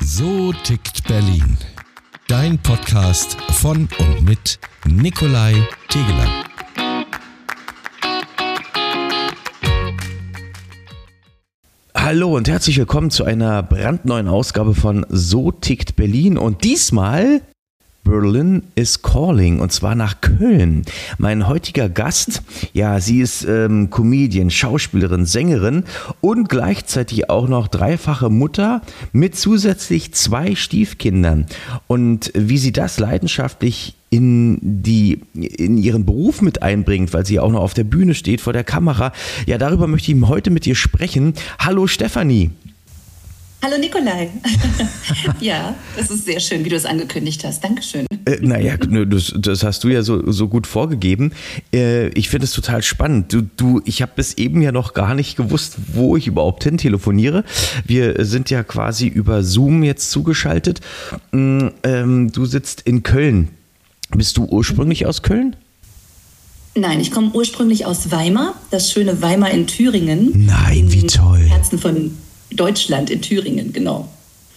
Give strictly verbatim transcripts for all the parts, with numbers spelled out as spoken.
So tickt Berlin. Dein Podcast von und mit Nikolai Tegeler. Hallo und herzlich willkommen zu einer brandneuen Ausgabe von So tickt Berlin und diesmal Berlin is calling und zwar nach Köln. Mein heutiger Gast, ja, sie ist ähm, Comedian, Schauspielerin, Sängerin und gleichzeitig auch noch dreifache Mutter mit zusätzlich zwei Stiefkindern. Und wie sie das leidenschaftlich in die in ihren Beruf mit einbringt, weil sie auch noch auf der Bühne steht, vor der Kamera, ja, darüber möchte ich heute mit dir sprechen. Hallo Stefanie. Hallo Nikolai. Ja, das ist sehr schön, wie du es angekündigt hast. Dankeschön. Äh, naja, das, das hast du ja so, so gut vorgegeben. Äh, ich finde es total spannend. Du, du, ich habe bis eben ja noch gar nicht gewusst, wo ich überhaupt hin telefoniere. Wir sind ja quasi über Zoom jetzt zugeschaltet. Ähm, du sitzt in Köln. Bist du ursprünglich aus Köln? Nein, ich komme ursprünglich aus Weimar, das schöne Weimar in Thüringen. Nein, wie toll. Im Herzen von Deutschland, in Thüringen, genau.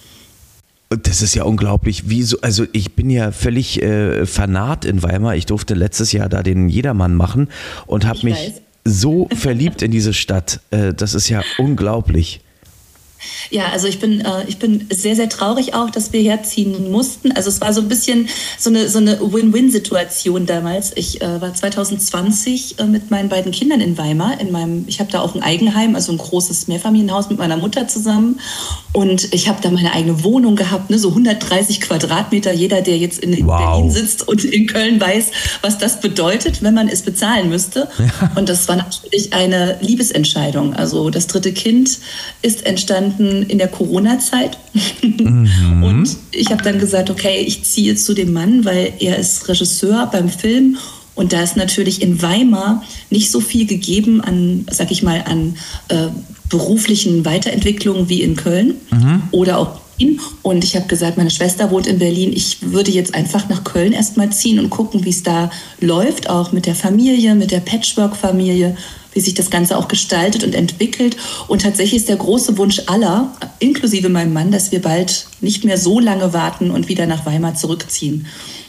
Das ist ja unglaublich. Wieso? Also ich bin ja völlig äh, fanat in Weimar. Ich durfte letztes Jahr da den Jedermann machen und habe mich weiß. so verliebt in diese Stadt. Äh, das ist ja unglaublich. Ja, also ich bin, äh, ich bin sehr, sehr traurig auch, dass wir herziehen mussten. Also es war so ein bisschen so eine, so eine Win-Win-Situation damals. Ich äh, war zwanzig zwanzig äh, mit meinen beiden Kindern in Weimar. In meinem, ich habe da auch ein Eigenheim, also ein großes Mehrfamilienhaus mit meiner Mutter zusammen. Und ich habe da meine eigene Wohnung gehabt, ne, so hundertdreißig Quadratmeter. Jeder, der jetzt in, in Wow. Berlin sitzt und in Köln weiß, was das bedeutet, wenn man es bezahlen müsste. Ja. Und das war natürlich eine Liebesentscheidung. Also das dritte Kind ist entstanden in der Corona-Zeit. Mhm. Und ich habe dann gesagt, okay, ich ziehe zu dem Mann, weil er ist Regisseur beim Film. Und da ist natürlich in Weimar nicht so viel gegeben an, sag ich mal, an äh, beruflichen Weiterentwicklungen wie in Köln mhm. oder auch Berlin. Und ich habe gesagt, meine Schwester wohnt in Berlin. Ich würde jetzt einfach nach Köln erstmal ziehen und gucken, wie es da läuft, auch mit der Familie, mit der Patchwork-Familie, wie sich das Ganze auch gestaltet und entwickelt. Und tatsächlich ist der große Wunsch aller, inklusive meinem Mann, dass wir bald nicht mehr so lange warten und wieder nach Weimar zurückziehen.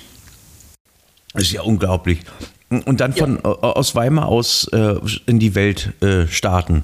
Das ist ja unglaublich. Und dann von ja. aus Weimar aus äh, in die Welt äh, starten.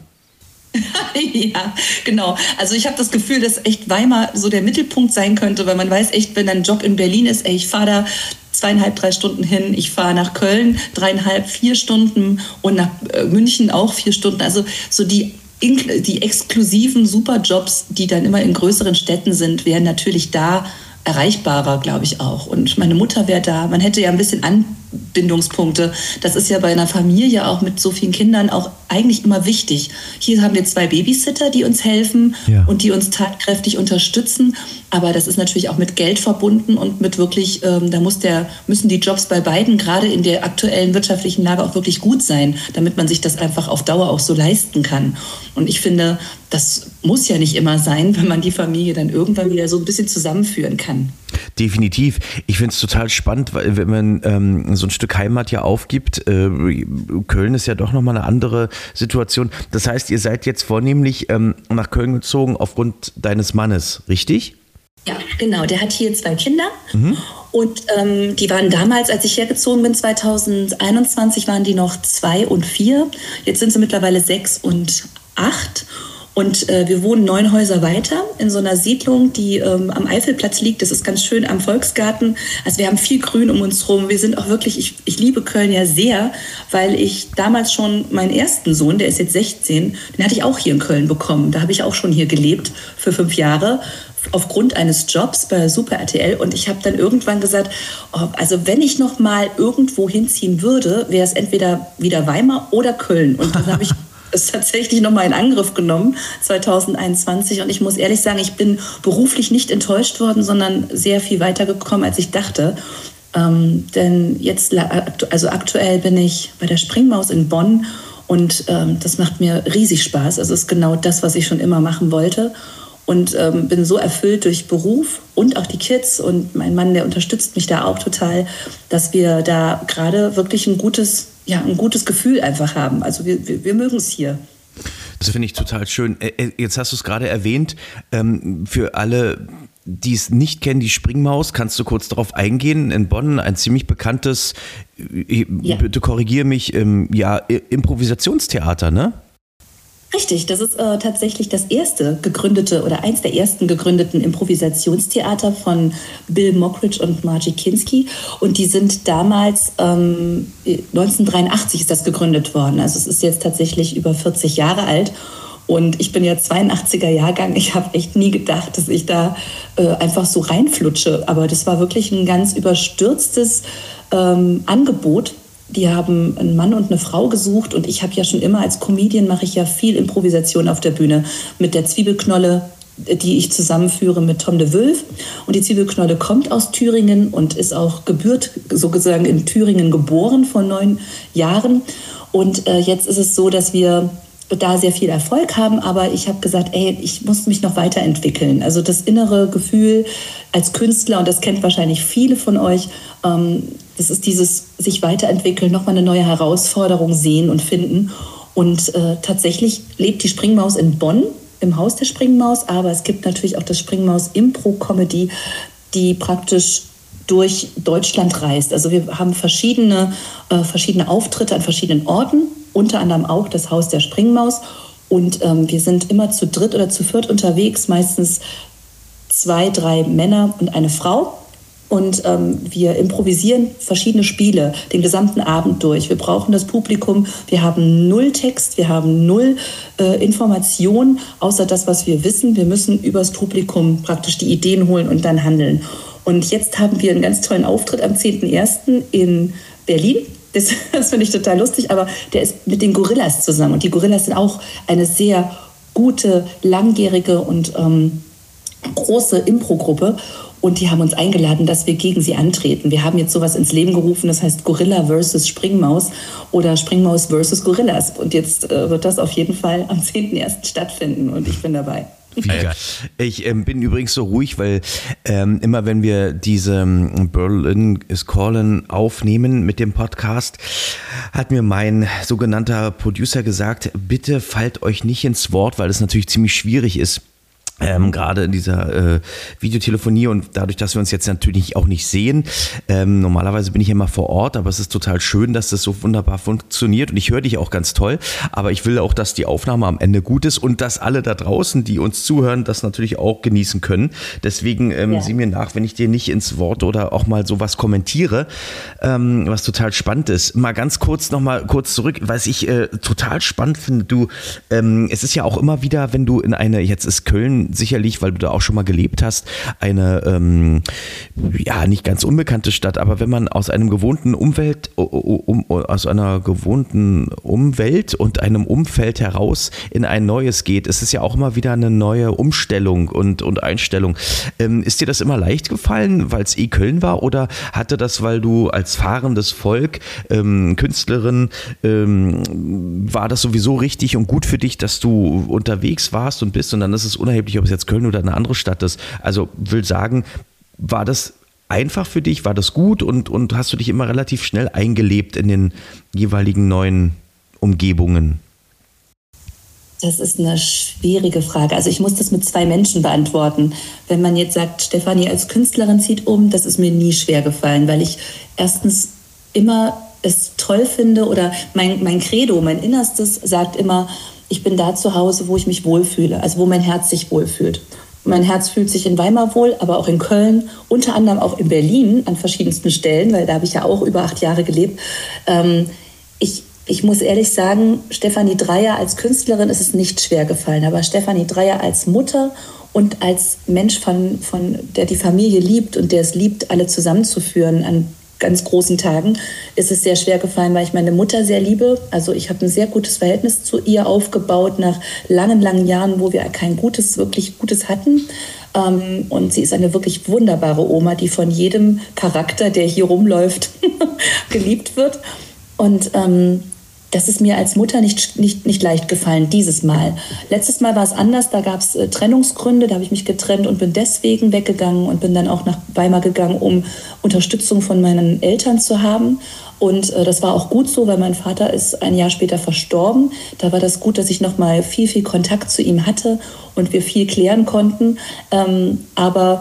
Ja, genau. Also ich habe das Gefühl, dass echt Weimar so der Mittelpunkt sein könnte, weil man weiß echt, wenn ein Job in Berlin ist, ey, ich fahre da zweieinhalb, drei Stunden hin, ich fahre nach Köln dreieinhalb, vier Stunden und nach äh, München auch vier Stunden. Also so die, die exklusiven Superjobs, die dann immer in größeren Städten sind, wären natürlich da erreichbarer, glaube ich auch. Und meine Mutter wäre da. Man hätte ja ein bisschen Anbindungspunkte. Das ist ja bei einer Familie auch mit so vielen Kindern auch eigentlich immer wichtig. Hier haben wir zwei Babysitter, die uns helfen ja. und die uns tatkräftig unterstützen. Aber das ist natürlich auch mit Geld verbunden und mit wirklich, ähm, da muss der, müssen die Jobs bei beiden gerade in der aktuellen wirtschaftlichen Lage auch wirklich gut sein, damit man sich das einfach auf Dauer auch so leisten kann. Und ich finde, das muss ja nicht immer sein, wenn man die Familie dann irgendwann wieder so ein bisschen zusammenführen kann. Definitiv. Ich finde es total spannend, weil wenn man ähm, so ein Stück Heimat ja aufgibt, äh, Köln ist ja doch nochmal eine andere Situation. Das heißt, ihr seid jetzt vornehmlich ähm, nach Köln gezogen aufgrund deines Mannes, richtig? Ja, genau. Der hat hier zwei Kinder mhm. und ähm, die waren damals, als ich hergezogen bin, zwanzig einundzwanzig, waren die noch zwei und vier. Jetzt sind sie mittlerweile sechs und acht. Und äh, wir wohnen neun Häuser weiter in so einer Siedlung, die ähm, am Eifelplatz liegt. Das ist ganz schön am Volksgarten. Also wir haben viel Grün um uns rum. Wir sind auch wirklich, ich, ich liebe Köln ja sehr, weil ich damals schon meinen ersten Sohn, der ist jetzt sechzehn, den hatte ich auch hier in Köln bekommen. Da habe ich auch schon hier gelebt für fünf Jahre. Aufgrund eines Jobs bei Super R T L und ich habe dann irgendwann gesagt, oh, also wenn ich noch mal irgendwo hinziehen würde, wäre es entweder wieder Weimar oder Köln. Und dann habe ich es tatsächlich noch mal in Angriff genommen, zwanzig einundzwanzig. Und ich muss ehrlich sagen, ich bin beruflich nicht enttäuscht worden, sondern sehr viel weitergekommen, als ich dachte. Ähm, denn jetzt, also aktuell bin ich bei der Springmaus in Bonn und ähm, das macht mir riesig Spaß. Also es ist genau das, was ich schon immer machen wollte. Und ähm, bin so erfüllt durch Beruf und auch die Kids und mein Mann, der unterstützt mich da auch total, dass wir da gerade wirklich ein gutes, ja, ein gutes Gefühl einfach haben. Also wir, wir, wir mögen es hier. Das finde ich total schön. Jetzt hast du es gerade erwähnt, für alle die es nicht kennen, die Springmaus, kannst du kurz darauf eingehen? In Bonn ein ziemlich bekanntes, ja. bitte korrigiere mich, ähm, ja, Improvisationstheater, ne? Richtig, das ist äh, tatsächlich das erste gegründete oder eins der ersten gegründeten Improvisationstheater von Bill Mockridge und Margie Kinski. Und die sind damals, ähm, neunzehnhundertdreiundachtzig ist das gegründet worden. Also es ist jetzt tatsächlich über vierzig Jahre alt. Und ich bin ja zweiundachtziger Jahrgang. Ich habe echt nie gedacht, dass ich da äh, einfach so reinflutsche. Aber das war wirklich ein ganz überstürztes ähm, Angebot. Die haben einen Mann und eine Frau gesucht und ich habe ja schon immer als Comedian mache ich ja viel Improvisation auf der Bühne mit der Zwiebelknolle, die ich zusammenführe mit Tom de Wulf. Und die Zwiebelknolle kommt aus Thüringen und ist auch gebührt, sozusagen in Thüringen geboren vor neun Jahren. Und äh, jetzt ist es so, dass wir da sehr viel Erfolg haben, aber ich habe gesagt, ey, ich muss mich noch weiterentwickeln. Also das innere Gefühl als Künstler, und das kennt wahrscheinlich viele von euch, ähm, das ist dieses sich weiterentwickeln, nochmal eine neue Herausforderung sehen und finden. Und äh, tatsächlich lebt die Springmaus in Bonn, im Haus der Springmaus, aber es gibt natürlich auch das Springmaus Impro-Comedy, die praktisch durch Deutschland reist. Also wir haben verschiedene, äh, verschiedene Auftritte an verschiedenen Orten, unter anderem auch das Haus der Springmaus. Und ähm, wir sind immer zu dritt oder zu viert unterwegs, meistens zwei, drei Männer und eine Frau. Und ähm, wir improvisieren verschiedene Spiele den gesamten Abend durch. Wir brauchen das Publikum, wir haben null Text, wir haben null äh, Information, außer das, was wir wissen. Wir müssen übers Publikum praktisch die Ideen holen und dann handeln. Und jetzt haben wir einen ganz tollen Auftritt am zehnten ersten in Berlin. Das, das finde ich total lustig, aber der ist mit den Gorillas zusammen. Und die Gorillas sind auch eine sehr gute, langjährige und ähm, große Impro-Gruppe. Und die haben uns eingeladen, dass wir gegen sie antreten. Wir haben jetzt sowas ins Leben gerufen, das heißt Gorilla versus Springmaus oder Springmaus versus Gorillas. Und jetzt äh, wird das auf jeden Fall am zehnten ersten stattfinden und ich bin dabei. Wie geil. Ich ähm, bin übrigens so ruhig, weil ähm, immer wenn wir diese ähm, Berlin is Calling aufnehmen mit dem Podcast, hat mir mein sogenannter Producer gesagt, bitte fallt euch nicht ins Wort, weil es natürlich ziemlich schwierig ist. Ähm, gerade in dieser äh, Videotelefonie und dadurch, dass wir uns jetzt natürlich auch nicht sehen. Ähm, normalerweise bin ich immer vor Ort, aber es ist total schön, dass das so wunderbar funktioniert und ich höre dich auch ganz toll, aber ich will auch, dass die Aufnahme am Ende gut ist und dass alle da draußen, die uns zuhören, das natürlich auch genießen können. Deswegen ähm, ja. sieh mir nach, wenn ich dir nicht ins Wort oder auch mal sowas kommentiere, ähm, was total spannend ist. Mal ganz kurz nochmal kurz zurück, was ich äh, total spannend finde, du, ähm, es ist ja auch immer wieder, wenn du in eine, jetzt ist Köln sicherlich, weil du da auch schon mal gelebt hast, eine, ähm, ja, nicht ganz unbekannte Stadt, aber wenn man aus einem gewohnten Umwelt, um, aus einer gewohnten Umwelt und einem Umfeld heraus in ein neues geht, ist es ja auch immer wieder eine neue Umstellung und, und Einstellung. Ähm, ist dir das immer leicht gefallen, weil es eh Köln war, oder hatte das, weil du als fahrendes Volk, ähm, Künstlerin, ähm, war das sowieso richtig und gut für dich, dass du unterwegs warst und bist und dann ist es unerheblich, ob es jetzt Köln oder eine andere Stadt ist. Also will sagen, war das einfach für dich, war das gut und, und hast du dich immer relativ schnell eingelebt in den jeweiligen neuen Umgebungen? Das ist eine schwierige Frage. Also ich muss das mit zwei Menschen beantworten. Wenn man jetzt sagt, Stefanie als Künstlerin zieht um, das ist mir nie schwer gefallen, weil ich erstens immer es toll finde oder mein, mein Credo, mein Innerstes sagt immer, ich bin da zu Hause, wo ich mich wohlfühle, also wo mein Herz sich wohlfühlt. Mein Herz fühlt sich in Weimar wohl, aber auch in Köln, unter anderem auch in Berlin an verschiedensten Stellen, weil da habe ich ja auch über acht Jahre gelebt. Ähm, ich, ich muss ehrlich sagen, Stefanie Dreyer als Künstlerin ist es nicht schwer gefallen, aber Stefanie Dreyer als Mutter und als Mensch, von, von, der die Familie liebt und der es liebt, alle zusammenzuführen an ganz großen Tagen, ist es sehr schwer gefallen, weil ich meine Mutter sehr liebe. Also ich habe ein sehr gutes Verhältnis zu ihr aufgebaut nach langen, langen Jahren, wo wir kein gutes, wirklich Gutes hatten. Ähm, und sie ist eine wirklich wunderbare Oma, die von jedem Charakter, der hier rumläuft, geliebt wird. Und ähm, das ist mir als Mutter nicht, nicht, nicht leicht gefallen, dieses Mal. Letztes Mal war es anders, da gab es äh, Trennungsgründe, da habe ich mich getrennt und bin deswegen weggegangen und bin dann auch nach Weimar gegangen, um Unterstützung von meinen Eltern zu haben. Und äh, das war auch gut so, weil mein Vater ist ein Jahr später verstorben. Da war das gut, dass ich noch mal viel, viel Kontakt zu ihm hatte und wir viel klären konnten. Ähm, aber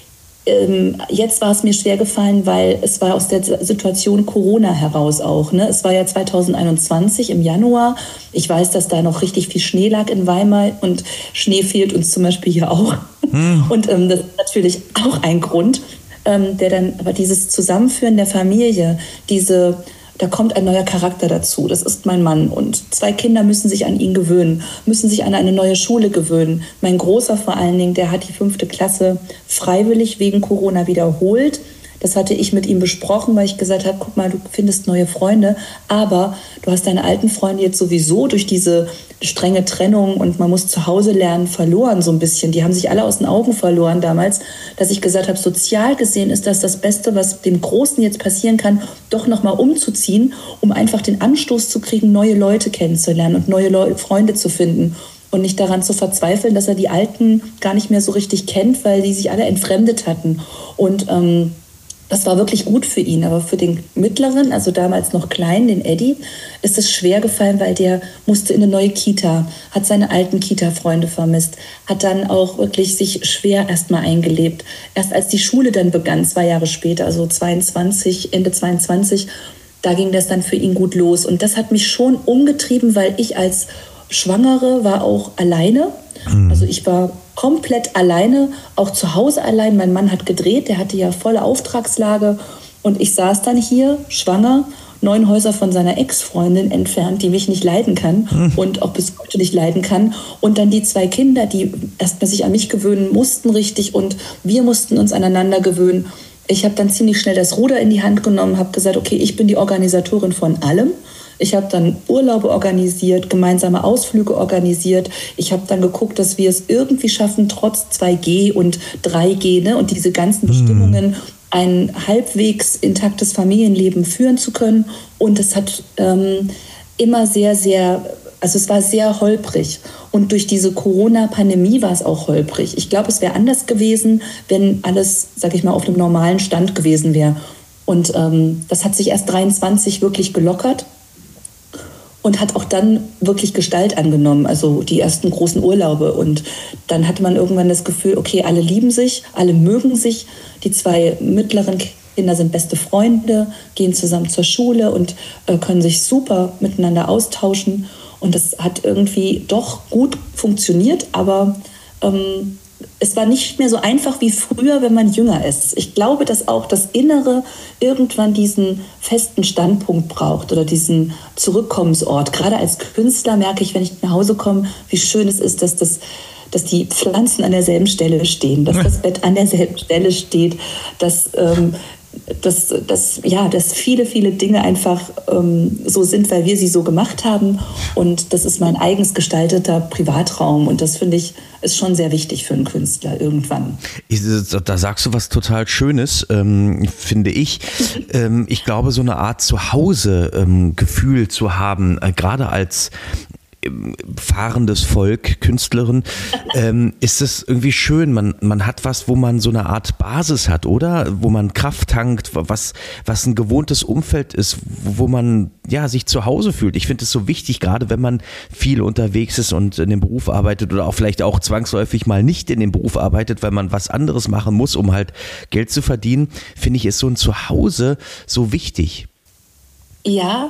Ähm, jetzt war es mir schwer gefallen, weil es war aus der Situation Corona heraus auch. Ne? Es war ja zwanzig einundzwanzig im Januar. Ich weiß, dass da noch richtig viel Schnee lag in Weimar und Schnee fehlt uns zum Beispiel hier auch. Hm. Und ähm, das ist natürlich auch ein Grund, ähm, der dann, aber dieses Zusammenführen der Familie, diese da kommt ein neuer Charakter dazu. Das ist mein Mann. Und zwei Kinder müssen sich an ihn gewöhnen, müssen sich an eine neue Schule gewöhnen. Mein Großer vor allen Dingen, der hat die fünfte Klasse freiwillig wegen Corona wiederholt. Das hatte ich mit ihm besprochen, weil ich gesagt habe, guck mal, du findest neue Freunde, aber du hast deine alten Freunde jetzt sowieso durch diese strenge Trennung und man muss zu Hause lernen, verloren so ein bisschen. Die haben sich alle aus den Augen verloren damals, dass ich gesagt habe, sozial gesehen ist das das Beste, was dem Großen jetzt passieren kann, doch nochmal umzuziehen, um einfach den Anstoß zu kriegen, neue Leute kennenzulernen und neue Leute, Freunde zu finden. Und nicht daran zu verzweifeln, dass er die Alten gar nicht mehr so richtig kennt, weil die sich alle entfremdet hatten. Und ähm, das war wirklich gut für ihn, aber für den Mittleren, also damals noch klein, den Eddie, ist es schwer gefallen, weil der musste in eine neue Kita, hat seine alten Kita-Freunde vermisst, hat dann auch wirklich sich schwer erstmal eingelebt. Erst als die Schule dann begann, zwei Jahre später, also zweiundzwanzig, Ende zweiundzwanzig, da ging das dann für ihn gut los. Und das hat mich schon umgetrieben, weil ich als Schwangere war auch alleine. Also ich war komplett alleine, auch zu Hause allein. Mein Mann hat gedreht, der hatte ja volle Auftragslage. Und ich saß dann hier, schwanger, neun Häuser von seiner Ex-Freundin entfernt, die mich nicht leiden kann hm. und auch bis heute nicht leiden kann. Und dann die zwei Kinder, die erstmal sich an mich gewöhnen mussten richtig und wir mussten uns aneinander gewöhnen. Ich habe dann ziemlich schnell das Ruder in die Hand genommen, habe gesagt, okay, ich bin die Organisatorin von allem. Ich habe dann Urlaube organisiert, gemeinsame Ausflüge organisiert. Ich habe dann geguckt, dass wir es irgendwie schaffen, trotz zwei G und drei G ne, und diese ganzen Bestimmungen ein halbwegs intaktes Familienleben führen zu können. Und es hat ähm, immer sehr, sehr, also es war sehr holprig. Und durch diese Corona-Pandemie war es auch holprig. Ich glaube, es wäre anders gewesen, wenn alles, sag ich mal, auf einem normalen Stand gewesen wäre. Und ähm, das hat sich erst dreiundzwanzig wirklich gelockert. Und hat auch dann wirklich Gestalt angenommen, also die ersten großen Urlaube. Und dann hatte man irgendwann das Gefühl, okay, alle lieben sich, alle mögen sich. Die zwei mittleren Kinder sind beste Freunde, gehen zusammen zur Schule und äh, können sich super miteinander austauschen. Und das hat irgendwie doch gut funktioniert, aber ähm, es war nicht mehr so einfach wie früher, wenn man jünger ist. Ich glaube, dass auch das Innere irgendwann diesen festen Standpunkt braucht oder diesen Zurückkommensort. Gerade als Künstler merke ich, wenn ich nach Hause komme, wie schön es ist, dass, das, dass die Pflanzen an derselben Stelle stehen, dass das Bett an derselben Stelle steht, dass... Ähm, Dass, dass, ja, dass viele, viele Dinge einfach ähm, so sind, weil wir sie so gemacht haben. Und das ist mein eigens gestalteter Privatraum. Und das, finde ich, ist schon sehr wichtig für einen Künstler irgendwann. Ich, da sagst du was total Schönes, ähm, finde ich. Ähm, ich glaube, so eine Art Zuhause-Gefühl ähm, zu haben, äh, gerade als fahrendes Volk, Künstlerin, ähm, ist es irgendwie schön. Man, man hat was, wo man so eine Art Basis hat, oder? Wo man Kraft tankt, was, was ein gewohntes Umfeld ist, wo man ja, sich zu Hause fühlt. Ich finde es so wichtig, gerade wenn man viel unterwegs ist und in dem Beruf arbeitet oder auch vielleicht auch zwangsläufig mal nicht in dem Beruf arbeitet, weil man was anderes machen muss, um halt Geld zu verdienen, finde ich, ist so ein Zuhause so wichtig. Ja,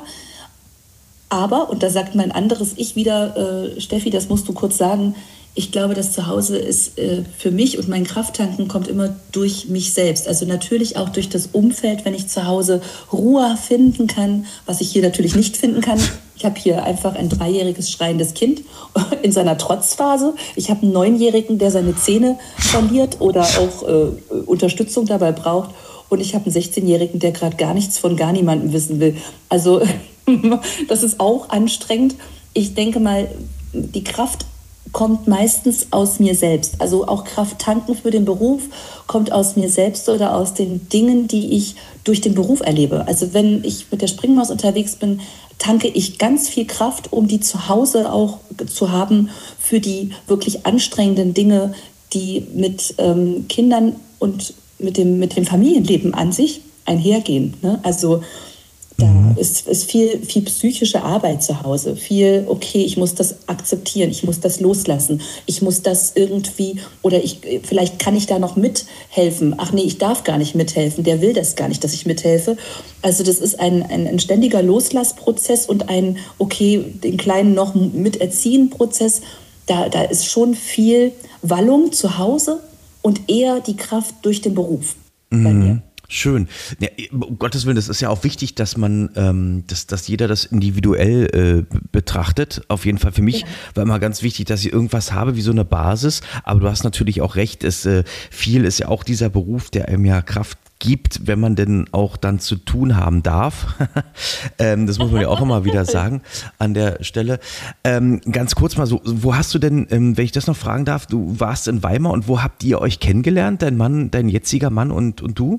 aber, und da sagt mein anderes Ich wieder, äh, Steffi, das musst du kurz sagen, ich glaube, das Zuhause ist äh, für mich und mein Krafttanken kommt immer durch mich selbst. Also natürlich auch durch das Umfeld, wenn ich zu Hause Ruhe finden kann, was ich hier natürlich nicht finden kann. Ich habe hier einfach ein dreijähriges schreiendes Kind in seiner Trotzphase. Ich habe einen Neunjährigen, der seine Zähne verliert oder auch äh, Unterstützung dabei braucht. Und ich habe einen sechzehnjährigen, der gerade gar nichts von gar niemandem wissen will. Also das ist auch anstrengend. Ich denke mal, die Kraft kommt meistens aus mir selbst. Also auch Kraft tanken für den Beruf kommt aus mir selbst oder aus den Dingen, die ich durch den Beruf erlebe. Also wenn ich mit der Springmaus unterwegs bin, tanke ich ganz viel Kraft, um die zu Hause auch zu haben für die wirklich anstrengenden Dinge, die mit ähm, Kindern und mit dem, mit dem Familienleben an sich einhergehen. Ne? Also da mhm. ist, ist viel, viel psychische Arbeit zu Hause. Viel, okay, ich muss das akzeptieren, ich muss das loslassen, ich muss das irgendwie, oder ich, vielleicht kann ich da noch mithelfen. Ach nee, ich darf gar nicht mithelfen, der will das gar nicht, dass ich mithelfe. Also das ist ein, ein, ein ständiger Loslassprozess und ein, okay, den Kleinen noch miterziehen-Prozess. Da, da ist schon viel Wallung zu Hause und eher die Kraft durch den Beruf mhm. bei mir. Schön. Ja, um Gottes Willen, das ist ja auch wichtig, dass man, ähm, dass, dass jeder das individuell äh, betrachtet. Auf jeden Fall für mich ja. war immer ganz wichtig, dass ich irgendwas habe wie so eine Basis. Aber du hast natürlich auch recht, es, äh, viel ist ja auch dieser Beruf, der einem ja Kraft gibt, wenn man denn auch dann zu tun haben darf. ähm, das muss man ja auch immer wieder sagen an der Stelle. Ähm, ganz kurz mal so, wo hast du denn, ähm, wenn ich das noch fragen darf, du warst in Weimar und wo habt ihr euch kennengelernt, dein Mann, dein jetziger Mann und, und du?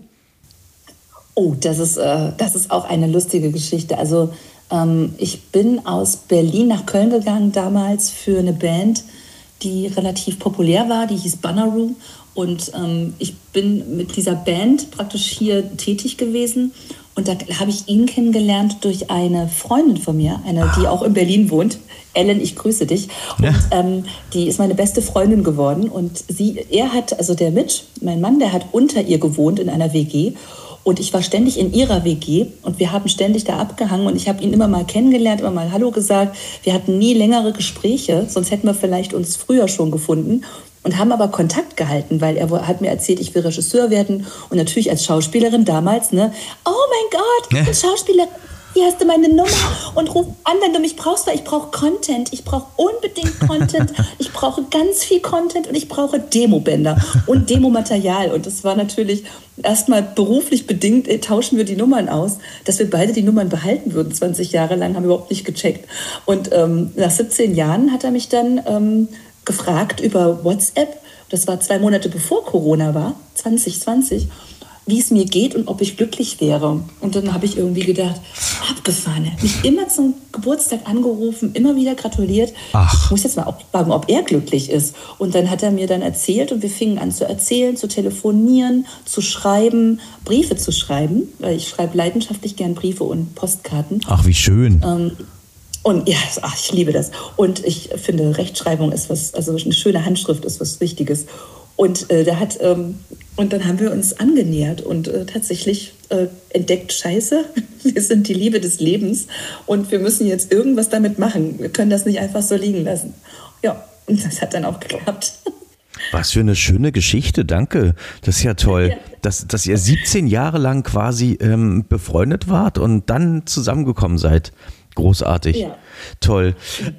Oh, das ist, äh, das ist auch eine lustige Geschichte. Also ähm, ich bin aus Berlin nach Köln gegangen damals für eine Band, die relativ populär war, die hieß Banneroo. Und ähm, ich bin mit dieser Band praktisch hier tätig gewesen. Und da habe ich ihn kennengelernt durch eine Freundin von mir, eine, die auch in Berlin wohnt. Ellen, ich grüße dich. Und ja. ähm, die ist meine beste Freundin geworden. Und sie, er hat, also der Mitch, mein Mann, der hat unter ihr gewohnt in einer W G. Und ich war ständig in ihrer W G und wir haben ständig da abgehangen und ich habe ihn immer mal kennengelernt, immer mal Hallo gesagt. Wir hatten nie längere Gespräche, sonst hätten wir vielleicht uns früher schon gefunden und haben aber Kontakt gehalten, weil er hat mir erzählt, ich will Regisseur werden und natürlich als Schauspielerin damals, ne, oh mein Gott, ich bin Schauspielerin. Hier hast du meine Nummer und ruf an, wenn du mich brauchst, weil ich brauche Content. Ich brauche unbedingt Content. Ich brauche ganz viel Content und ich brauche Demobänder und Demomaterial. Und das war natürlich erstmal beruflich bedingt, äh, tauschen wir die Nummern aus, dass wir beide die Nummern behalten würden. zwanzig Jahre lang haben wir überhaupt nicht gecheckt. Und ähm, nach siebzehn Jahren hat er mich dann ähm, gefragt über WhatsApp. Das war zwei Monate bevor Corona war, zwanzig zwanzig. Wie es mir geht und ob ich glücklich wäre. Und dann habe ich irgendwie gedacht, abgefahren. Er hat mich immer zum Geburtstag angerufen, immer wieder gratuliert. Ach. Ich muss jetzt mal auch fragen, ob er glücklich ist. Und dann hat er mir dann erzählt und wir fingen an zu erzählen, zu telefonieren, zu schreiben, Briefe zu schreiben. Weil ich schreibe leidenschaftlich gern Briefe und Postkarten. Ach, wie schön. Ähm, Und ja, ach, ich liebe das. Und ich finde, Rechtschreibung ist was, also eine schöne Handschrift ist was Wichtiges. Und äh, da hat ähm, und dann haben wir uns angenähert und äh, tatsächlich äh, entdeckt, Scheiße, wir sind die Liebe des Lebens und wir müssen jetzt irgendwas damit machen. Wir können das nicht einfach so liegen lassen. Ja, und das hat dann auch geklappt. Was für eine schöne Geschichte, danke. Das ist ja toll, ja. Dass, dass ihr siebzehn Jahre lang quasi ähm, befreundet wart und dann zusammengekommen seid. Großartig, ja. Toll.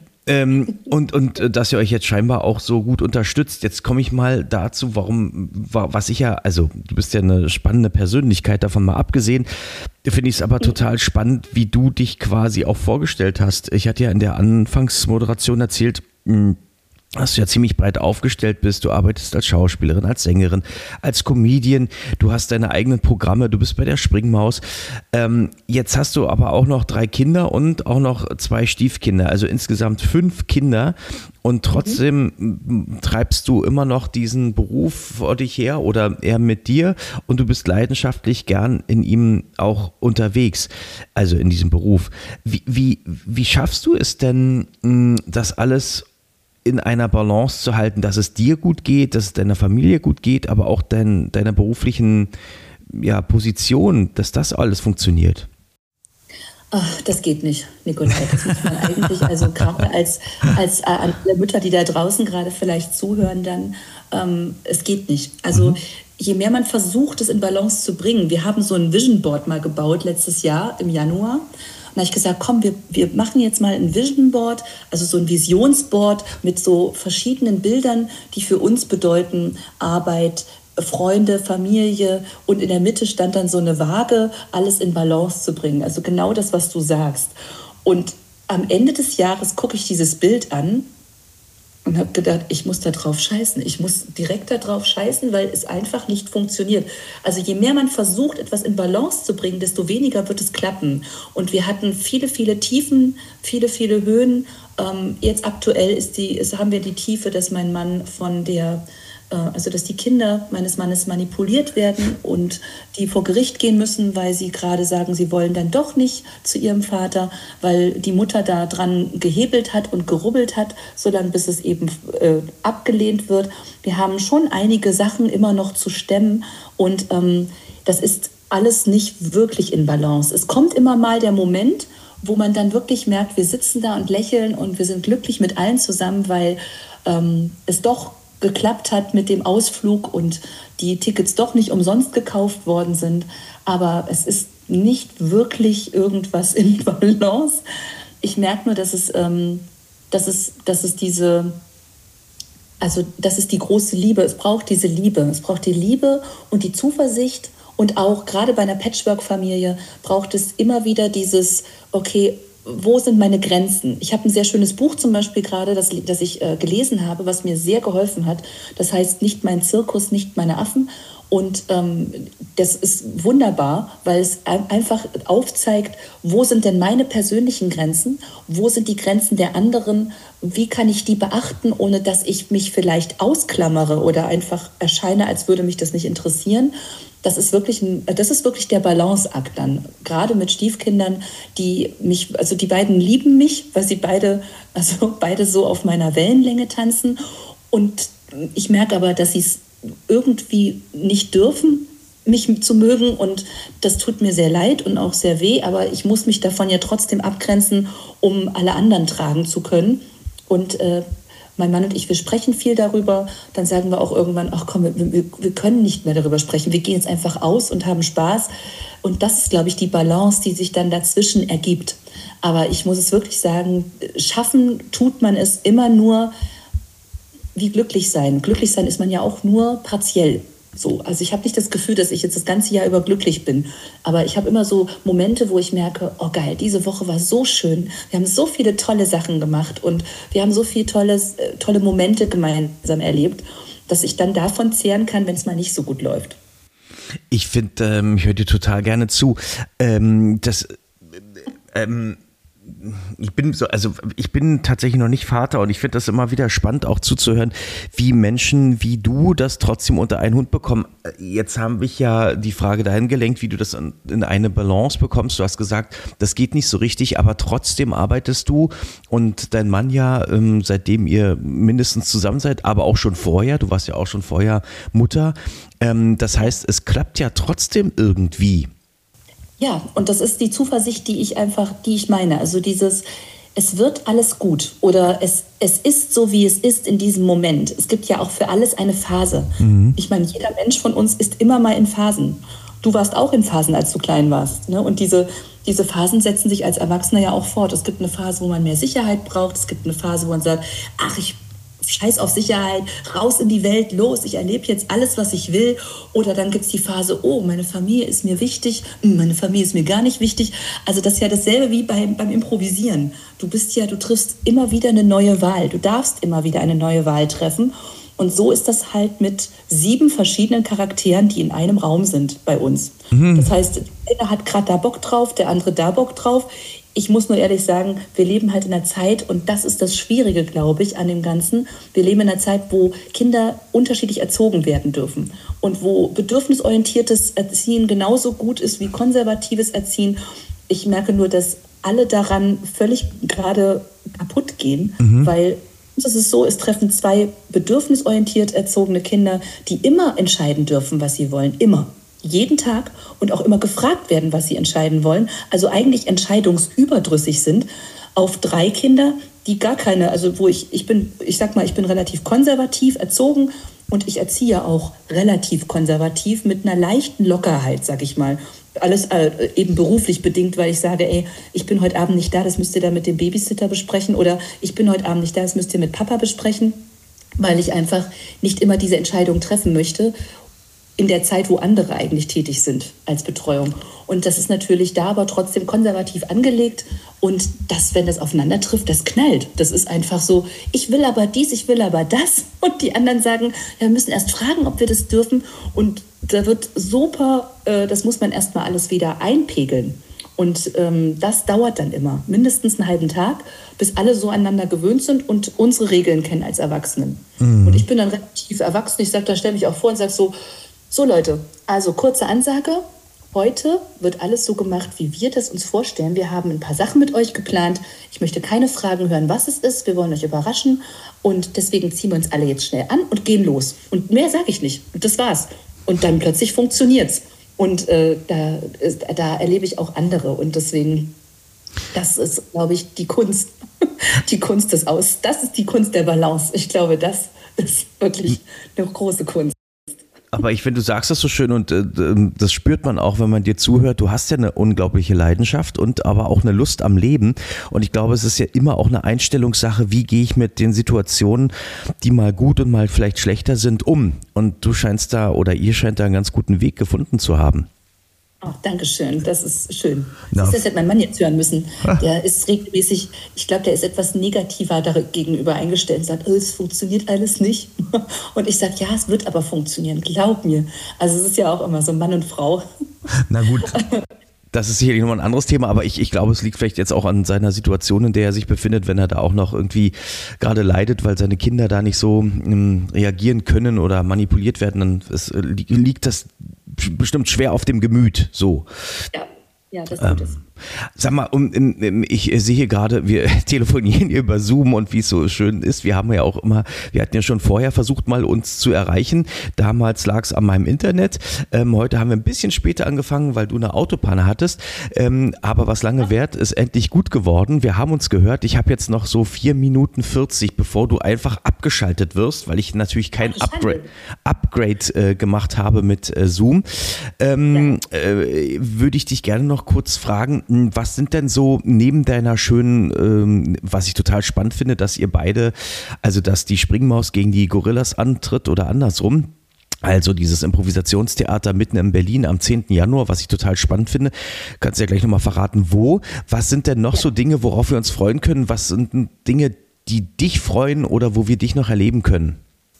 Ähm, und, und dass ihr euch jetzt scheinbar auch so gut unterstützt. Jetzt komme ich mal dazu, warum, was ich ja, also du bist ja eine spannende Persönlichkeit, davon mal abgesehen, finde ich es aber total spannend, wie du dich quasi auch vorgestellt hast. Ich hatte ja in der Anfangsmoderation erzählt, mh, dass du ja ziemlich breit aufgestellt bist. Du arbeitest als Schauspielerin, als Sängerin, als Comedian. Du hast deine eigenen Programme. Du bist bei der Springmaus. Ähm, jetzt hast du aber auch noch drei Kinder und auch noch zwei Stiefkinder. Also insgesamt fünf Kinder. Und trotzdem mhm. treibst du immer noch diesen Beruf vor dich her oder eher mit dir. Und du bist leidenschaftlich gern in ihm auch unterwegs. Also in diesem Beruf. Wie, wie, wie schaffst du es denn, das alles in einer Balance zu halten, dass es dir gut geht, dass es deiner Familie gut geht, aber auch dein, deiner beruflichen ja, Position, dass das alles funktioniert? Ach, das geht nicht, Nikolai. Das muss man eigentlich, also gerade als, als äh, alle Mütter, die da draußen gerade vielleicht zuhören, dann, ähm, es geht nicht. Also mhm. je mehr man versucht, es in Balance zu bringen, wir haben so ein Vision Board mal gebaut letztes Jahr im Januar. Und da habe ich gesagt, komm, wir, wir machen jetzt mal ein Vision Board, also so ein Visionsboard mit so verschiedenen Bildern, die für uns bedeuten Arbeit, Freunde, Familie und in der Mitte stand dann so eine Waage, alles in Balance zu bringen. Also genau das, was du sagst. Und am Ende des Jahres gucke ich dieses Bild an und habe gedacht, ich muss da drauf scheißen. Ich muss direkt da drauf scheißen, weil es einfach nicht funktioniert. Also je mehr man versucht, etwas in Balance zu bringen, desto weniger wird es klappen. Und wir hatten viele, viele Tiefen, viele, viele Höhen. Ähm, jetzt aktuell ist die, ist, haben wir die Tiefe, dass mein Mann von der also dass die Kinder meines Mannes manipuliert werden und die vor Gericht gehen müssen, weil sie gerade sagen, sie wollen dann doch nicht zu ihrem Vater, weil die Mutter da dran gehebelt hat und gerubbelt hat, solange bis es eben äh, abgelehnt wird. Wir haben schon einige Sachen immer noch zu stemmen und ähm, das ist alles nicht wirklich in Balance. Es kommt immer mal der Moment, wo man dann wirklich merkt, wir sitzen da und lächeln und wir sind glücklich mit allen zusammen, weil ähm, es doch geklappt hat mit dem Ausflug und die Tickets doch nicht umsonst gekauft worden sind. Aber es ist nicht wirklich irgendwas in Balance. Ich merke nur, dass es, ähm, dass es, dass es diese, also das ist die große Liebe. Es braucht diese Liebe. Es braucht die Liebe und die Zuversicht. Und auch gerade bei einer Patchwork-Familie braucht es immer wieder dieses, okay, wo sind meine Grenzen? Ich habe ein sehr schönes Buch zum Beispiel gerade, das, das ich äh, gelesen habe, was mir sehr geholfen hat. Das heißt, nicht mein Zirkus, nicht meine Affen. Und ähm, das ist wunderbar, weil es einfach aufzeigt, wo sind denn meine persönlichen Grenzen? Wo sind die Grenzen der anderen? Wie kann ich die beachten, ohne dass ich mich vielleicht ausklammere oder einfach erscheine, als würde mich das nicht interessieren? Das ist wirklich ein, das ist wirklich der Balanceakt dann. Gerade mit Stiefkindern, die mich, also die beiden lieben mich, weil sie beide, also beide so auf meiner Wellenlänge tanzen. Und ich merke aber, dass sie es irgendwie nicht dürfen, mich zu mögen. Und das tut mir sehr leid und auch sehr weh. Aber ich muss mich davon ja trotzdem abgrenzen, um alle anderen tragen zu können. Und äh, mein Mann und ich, wir sprechen viel darüber. Dann sagen wir auch irgendwann, ach komm, wir, wir können nicht mehr darüber sprechen. Wir gehen jetzt einfach aus und haben Spaß. Und das ist, glaube ich, die Balance, die sich dann dazwischen ergibt. Aber ich muss es wirklich sagen, schaffen tut man es immer nur wie glücklich sein. Glücklich sein ist man ja auch nur partiell. So, also ich habe nicht das Gefühl, dass ich jetzt das ganze Jahr über glücklich bin. Aber ich habe immer so Momente, wo ich merke, oh geil, diese Woche war so schön. Wir haben so viele tolle Sachen gemacht und wir haben so viele tolles, äh, tolle Momente gemeinsam erlebt, dass ich dann davon zehren kann, wenn es mal nicht so gut läuft. Ich finde, ähm, ich höre dir total gerne zu. Ähm, das, ähm, ich bin so, also ich bin tatsächlich noch nicht Vater und ich finde das immer wieder spannend auch zuzuhören, wie Menschen wie du das trotzdem unter einen Hut bekommen. Jetzt haben wir ja die Frage dahin gelenkt, wie du das in eine Balance bekommst. Du hast gesagt, das geht nicht so richtig, aber trotzdem arbeitest du und dein Mann ja, ähm, seitdem ihr mindestens zusammen seid, aber auch schon vorher, du warst ja auch schon vorher Mutter. Ähm, das heißt, es klappt ja trotzdem irgendwie. Ja, und das ist die Zuversicht, die ich einfach, die ich meine. Also dieses, es wird alles gut oder es, es ist so, wie es ist in diesem Moment. Es gibt ja auch für alles eine Phase. Mhm. Ich meine, jeder Mensch von uns ist immer mal in Phasen. Du warst auch in Phasen, als du klein warst. Ne? Und diese, diese Phasen setzen sich als Erwachsener ja auch fort. Es gibt eine Phase, wo man mehr Sicherheit braucht. Es gibt eine Phase, wo man sagt, ach, ich scheiß auf Sicherheit, raus in die Welt, los, ich erlebe jetzt alles, was ich will. Oder dann gibt es die Phase, oh, meine Familie ist mir wichtig, meine Familie ist mir gar nicht wichtig. Also das ist ja dasselbe wie beim, beim Improvisieren. Du bist ja, du triffst immer wieder eine neue Wahl. Du darfst immer wieder eine neue Wahl treffen. Und so ist das halt mit sieben verschiedenen Charakteren, die in einem Raum sind bei uns. Mhm. Das heißt, der eine hat gerade da Bock drauf, der andere da Bock drauf. Ich muss nur ehrlich sagen, wir leben halt in einer Zeit, und das ist das Schwierige, glaube ich, an dem Ganzen. Wir leben in einer Zeit, wo Kinder unterschiedlich erzogen werden dürfen und wo bedürfnisorientiertes Erziehen genauso gut ist wie konservatives Erziehen. Ich merke nur, dass alle daran völlig gerade kaputt gehen, mhm. weil es ist so, es treffen zwei bedürfnisorientiert erzogene Kinder, die immer entscheiden dürfen, was sie wollen, immer. Jeden Tag und auch immer gefragt werden, was sie entscheiden wollen. Also eigentlich entscheidungsüberdrüssig sind auf drei Kinder, die gar keine, also wo ich, ich bin, ich sag mal, ich bin relativ konservativ erzogen und ich erziehe auch relativ konservativ mit einer leichten Lockerheit, sag ich mal. Alles äh, eben beruflich bedingt, weil ich sage, ey, ich bin heute Abend nicht da, das müsst ihr dann mit dem Babysitter besprechen, oder ich bin heute Abend nicht da, das müsst ihr mit Papa besprechen, weil ich einfach nicht immer diese Entscheidung treffen möchte. in der Zeit, wo andere eigentlich tätig sind als Betreuung. Und das ist natürlich da aber trotzdem konservativ angelegt. Und das, wenn das aufeinander trifft, das knallt. Das ist einfach so, ich will aber dies, ich will aber das. Und die anderen sagen, ja, wir müssen erst fragen, ob wir das dürfen. Und da wird super, äh, das muss man erstmal alles wieder einpegeln. Und ähm, das dauert dann immer, mindestens einen halben Tag, bis alle so aneinander gewöhnt sind und unsere Regeln kennen als Erwachsenen. Mhm. Und ich bin dann relativ erwachsen. Ich sage, da stelle mich auch vor und sage so, so Leute, also kurze Ansage. Heute wird alles so gemacht, wie wir das uns vorstellen. Wir haben ein paar Sachen mit euch geplant. Ich möchte keine Fragen hören, was es ist. Wir wollen euch überraschen. Und deswegen ziehen wir uns alle jetzt schnell an und gehen los. Und mehr sage ich nicht. Und das war's. Und dann plötzlich funktioniert's. Und äh, da, ist, da erlebe ich auch andere. Und deswegen, das ist, glaube ich, die Kunst. Die Kunst des Aus. Das ist die Kunst der Balance. Ich glaube, das ist wirklich eine große Kunst. Aber ich finde, du sagst das so schön und äh, das spürt man auch, wenn man dir zuhört. Du hast ja eine unglaubliche Leidenschaft und aber auch eine Lust am Leben. Und ich glaube, es ist ja immer auch eine Einstellungssache, wie gehe ich mit den Situationen, die mal gut und mal vielleicht schlechter sind, um. Und du scheinst da oder ihr scheint da einen ganz guten Weg gefunden zu haben. Oh, danke schön, das ist schön. Das, das hätte mein Mann jetzt hören müssen. Der ist regelmäßig, ich glaube, der ist etwas negativer gegenüber eingestellt und sagt, oh, es funktioniert alles nicht. Und ich sage, ja, es wird aber funktionieren, glaub mir. Also es ist ja auch immer so Mann und Frau. Na gut. Das ist sicherlich nochmal ein anderes Thema, aber ich, ich glaube, es liegt vielleicht jetzt auch an seiner Situation, in der er sich befindet, wenn er da auch noch irgendwie gerade leidet, weil seine Kinder da nicht so ähm, reagieren können oder manipuliert werden, dann ist, liegt das bestimmt schwer auf dem Gemüt, so. Ja, ja, das tut es. Ähm, sag mal, um, um, ich sehe gerade, wir telefonieren über Zoom und wie es so schön ist. Wir haben ja auch immer, wir hatten ja schon vorher versucht, mal uns zu erreichen. Damals lag es an meinem Internet. Ähm, heute haben wir ein bisschen später angefangen, weil du eine Autopanne hattest. Ähm, aber was lange währt, ist endlich gut geworden. Wir haben uns gehört. Ich habe jetzt noch so vier Minuten vierzig, bevor du einfach abgeschaltet wirst, weil ich natürlich kein Upgrade, Upgrade äh, gemacht habe mit äh, Zoom. Ähm, ja. äh, würde ich dich gerne noch kurz fragen, was sind denn so neben deiner schönen, ähm, was ich total spannend finde, dass ihr beide, also dass die Springmaus gegen die Gorillas antritt oder andersrum, also dieses Improvisationstheater mitten in Berlin am zehnten Januar, was ich total spannend finde. Kannst du ja gleich nochmal verraten, wo. Was sind denn noch ja. so Dinge, worauf wir uns freuen können? Was sind Dinge, die dich freuen oder wo wir dich noch erleben können?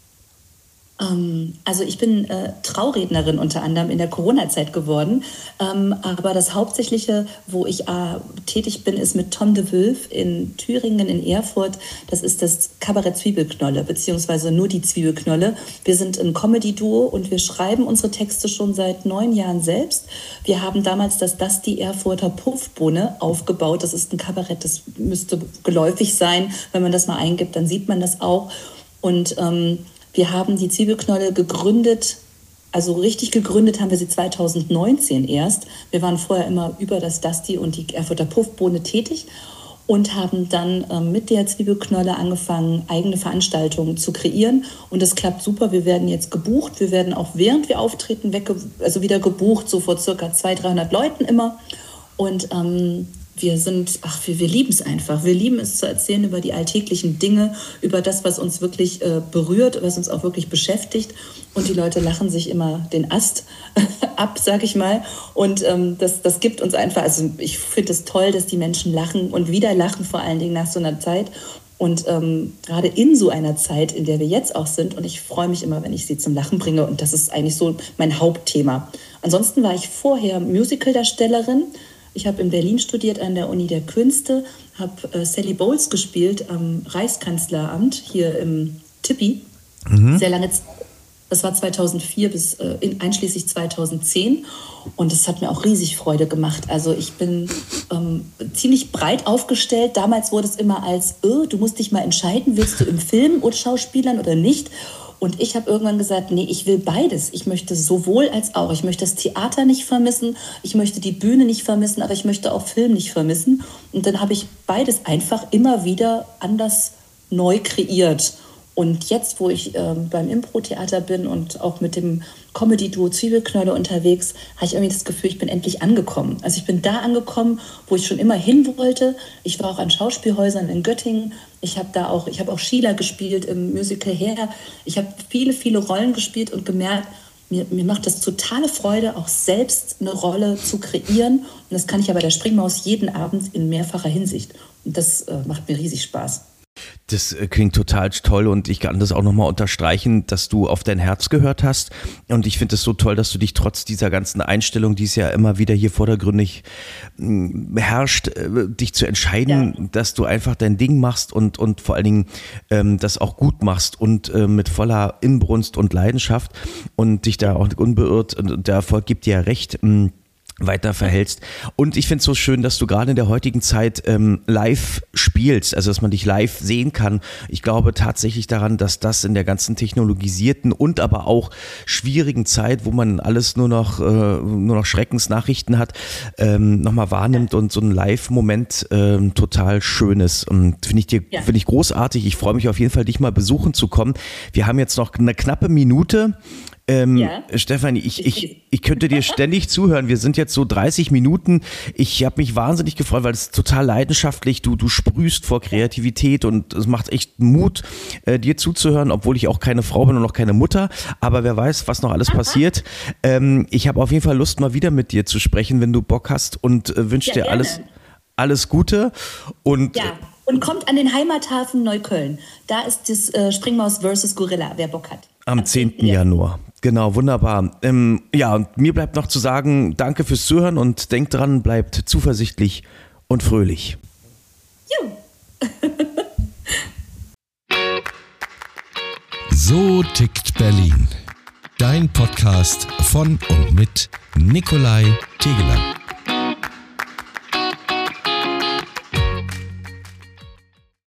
Ähm, also ich bin äh, Traurednerin unter anderem in der Corona-Zeit geworden, ähm, aber das Hauptsächliche, wo ich äh, tätig bin, ist mit Tom de Wulf in Thüringen, in Erfurt. Das ist das Kabarett Zwiebelknolle, beziehungsweise nur die Zwiebelknolle. Wir sind ein Comedy-Duo und wir schreiben unsere Texte schon seit neun Jahren selbst. Wir haben damals das Das die Erfurter Puffbohne aufgebaut. Das ist ein Kabarett, das müsste geläufig sein. Wenn man das mal eingibt, dann sieht man das auch. Und ähm, wir haben die Zwiebelknolle gegründet, also richtig gegründet haben wir sie zweitausendneunzehn erst. Wir waren vorher immer über das Dusty und die Erfurter Puffbohne tätig und haben dann äh, mit der Zwiebelknolle angefangen, eigene Veranstaltungen zu kreieren. Und das klappt super. Wir werden jetzt gebucht. Wir werden auch während wir auftreten wegge- also wieder gebucht, so vor circa zweihundert, dreihundert Leuten immer. Und ähm, wir sind, ach, wir, wir lieben es einfach. Wir lieben es zu erzählen über die alltäglichen Dinge, über das, was uns wirklich äh, berührt, was uns auch wirklich beschäftigt. Und die Leute lachen sich immer den Ast ab, sag ich mal. Und ähm, das, das gibt uns einfach, also ich finde es toll, dass die Menschen lachen und wieder lachen, vor allen Dingen nach so einer Zeit. Und ähm, gerade in so einer Zeit, in der wir jetzt auch sind. Und ich freue mich immer, wenn ich sie zum Lachen bringe. Und das ist eigentlich so mein Hauptthema. Ansonsten war ich vorher Musicaldarstellerin. Ich habe in Berlin studiert an der Uni der Künste, habe äh, Sally Bowles gespielt am Reichskanzleramt hier im Tippi. Mhm. Sehr lange Zeit. Das war zweitausendvier bis äh, in, einschließlich zweitausendzehn. Und das hat mir auch riesig Freude gemacht. Also ich bin ähm, ziemlich breit aufgestellt. Damals wurde es immer als, oh, du musst dich mal entscheiden, willst du im Film oder Schauspielern oder nicht? Und ich habe irgendwann gesagt, nee, ich will beides. Ich möchte sowohl als auch. Ich möchte das Theater nicht vermissen, ich möchte die Bühne nicht vermissen, aber ich möchte auch Film nicht vermissen. Und dann habe ich beides einfach immer wieder anders neu kreiert. Und jetzt, wo ich äh, beim Impro-Theater bin und auch mit dem Comedy-Duo Zwiebelknolle unterwegs, habe ich irgendwie das Gefühl, ich bin endlich angekommen. Also ich bin da angekommen, wo ich schon immer hin wollte. Ich war auch an Schauspielhäusern in Göttingen. Ich habe da auch, ich habe auch Sheila gespielt im Musical Hair. Ich habe viele, viele Rollen gespielt und gemerkt, mir, mir macht das totale Freude, auch selbst eine Rolle zu kreieren. Und das kann ich ja bei der Springmaus jeden Abend in mehrfacher Hinsicht. Und das äh, macht mir riesig Spaß. Das klingt total toll und ich kann das auch nochmal unterstreichen, dass du auf dein Herz gehört hast und ich finde es so toll, dass du dich trotz dieser ganzen Einstellung, die es ja immer wieder hier vordergründig herrscht, dich zu entscheiden, ja. dass du einfach dein Ding machst und, und vor allen Dingen ähm, das auch gut machst und äh, mit voller Inbrunst und Leidenschaft und dich da auch unbeirrt, und der Erfolg gibt dir ja recht, mh, weiter verhältst. Und ich finde es so schön, dass du gerade in der heutigen Zeit ähm, live spielst, also dass man dich live sehen kann. Ich glaube tatsächlich daran, dass das in der ganzen technologisierten und aber auch schwierigen Zeit, wo man alles nur noch, äh, nur noch Schreckensnachrichten hat, ähm, nochmal wahrnimmt und so ein Live-Moment ähm, total schön ist. Und finde ich dir, ja. finde ich großartig. Ich freue mich auf jeden Fall, dich mal besuchen zu kommen. Wir haben jetzt noch eine knappe Minute. Ähm, ja. Stefanie, ich, ich, ich könnte dir ständig zuhören. Wir sind jetzt so dreißig Minuten. Ich habe mich wahnsinnig gefreut, weil es ist total leidenschaftlich. Du, du sprühst vor Kreativität und es macht echt Mut, äh, dir zuzuhören, obwohl ich auch keine Frau bin und noch keine Mutter. Aber wer weiß, was noch alles Aha. passiert. Ähm, ich habe auf jeden Fall Lust, mal wieder mit dir zu sprechen, wenn du Bock hast und äh, wünsche ja, dir alles, alles Gute. Und, ja. und kommt an den Heimathafen Neukölln. Da ist das äh, Springmaus versus Gorilla, wer Bock hat. Am zehnten Januar. Genau, wunderbar. Ähm, ja, und mir bleibt noch zu sagen, danke fürs Zuhören und denkt dran, bleibt zuversichtlich und fröhlich. Jo. So tickt Berlin. Dein Podcast von und mit Nikolai Tegeler.